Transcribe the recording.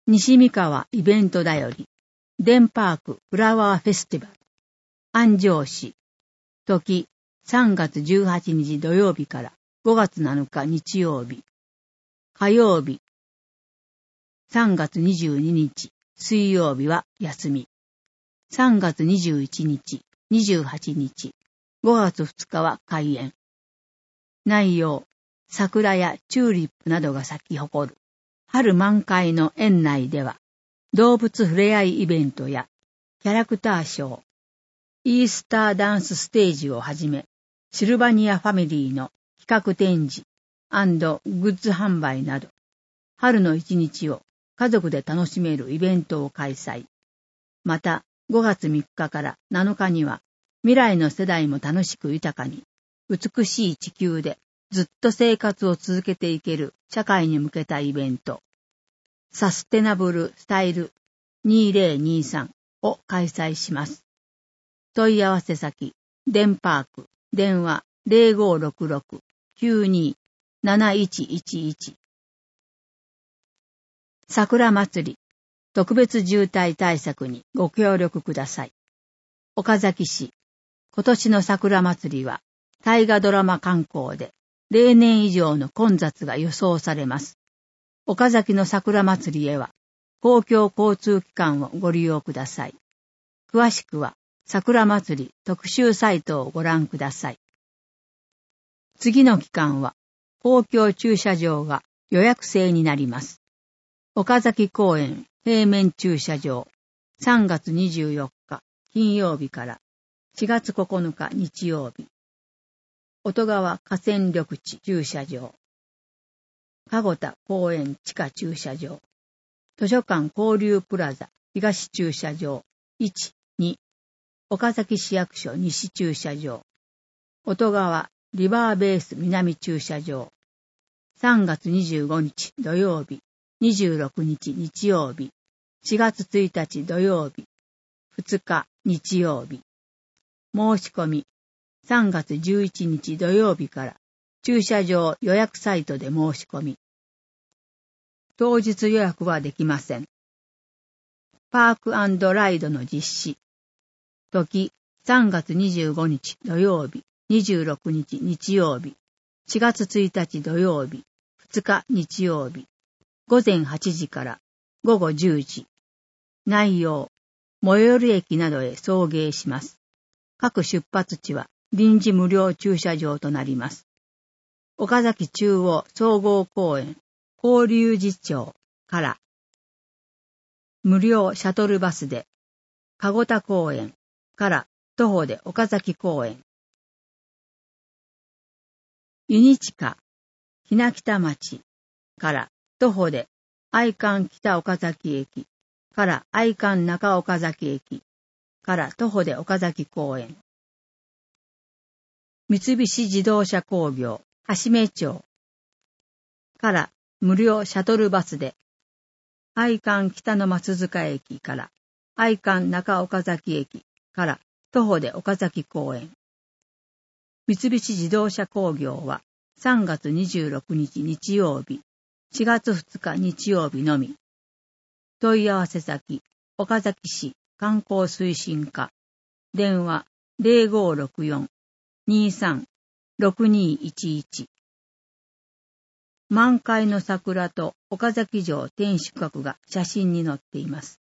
西三河イベントだより、デンパークフラワーフェスティバル、安城市、時3月18日土曜日から5月7日日曜日、火曜日、3月22日水曜日は休み、3月21日、28日、5月2日は開園。内容、桜やチューリップなどが咲き誇る春満開の園内では、動物ふれあいイベントやキャラクターショー、イースターダンスステージをはじめ、シルバニアファミリーの企画展示&グッズ販売など、春の一日を家族で楽しめるイベントを開催。また、5月3日から7日には、未来の世代も楽しく豊かに、美しい地球でずっと生活を続けていける社会に向けたイベント、サステナブルスタイル2023を開催します。問い合わせ先、デンパーク、電話 0566-92-7111。桜祭り、特別渋滞対策にご協力ください。岡崎市、今年の桜祭りは、大河ドラマ観光で、例年以上の混雑が予想されます。岡崎の桜祭りへは、公共交通機関をご利用ください。詳しくは、桜祭り特集サイトをご覧ください。次の期間は、公共駐車場が予約制になります。岡崎公園平面駐車場、3月24日金曜日から4月9日日曜日。音川河川緑地駐車場、籠田公園地下駐車場、図書館交流プラザ東駐車場1、2、岡崎市役所西駐車場、音川リバーベース南駐車場、3月25日土曜日、26日日曜日、4月1日土曜日、2日日曜日。申し込み、3月11日土曜日から駐車場予約サイトで申し込み。当日予約はできません。パーク&ライドの実施。時、3月25日土曜日、26日日曜日、4月1日土曜日、2日日曜日、午前8時から午後10時。内容、最寄り駅などへ送迎します。各出発地は臨時無料駐車場となります。岡崎中央総合公園交流寺町から無料シャトルバスで籠田公園から徒歩で岡崎公園、ユニチカひなきた町から徒歩で愛観北岡崎駅から愛観中岡崎駅から徒歩で岡崎公園、三菱自動車工業橋目町から無料シャトルバスで愛観北の松塚駅から愛観中岡崎駅から徒歩で岡崎公園。三菱自動車工業は3月26日日曜日、4月2日日曜日のみ。問い合わせ先、岡崎市観光推進課、電話 0564-23-6211。満開の桜と岡崎城天守閣が写真に載っています。